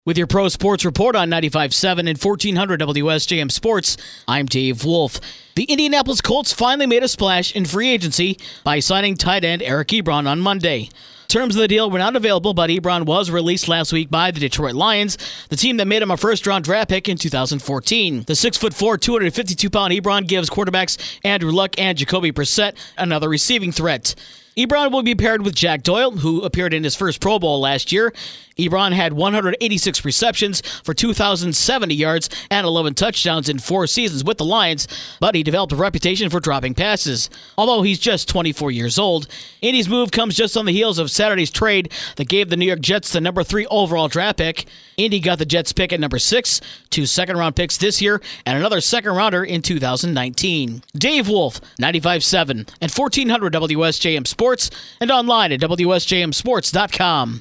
With your Pro Sports Report on 95.7 and 1400 WSJM Sports, I'm Dave Wolf. The Indianapolis Colts finally made a splash in free agency by signing tight end Eric Ebron on Monday. Terms of the deal were not available, but Ebron was released last week by the Detroit Lions, the team that made him a first-round draft pick in 2014. The 6'4", 252-pound Ebron gives quarterbacks Andrew Luck and Jacoby Brissett another receiving threat. Ebron will be paired with Jack Doyle, who appeared in his first Pro Bowl last year. Ebron had 186 receptions for 2,070 yards and 11 touchdowns in 4 seasons with the Lions, but he developed a reputation for dropping passes. Although he's just 24 years old, Indy's move comes just on the heels of Saturday's trade that gave the New York Jets the number 3 overall draft pick. Indy got the Jets pick at number 6, 2 second-round picks this year, and another second-rounder in 2019. Dave Wolf, 95.7 and 1400 WSJM Sports, and online at WSJMSports.com.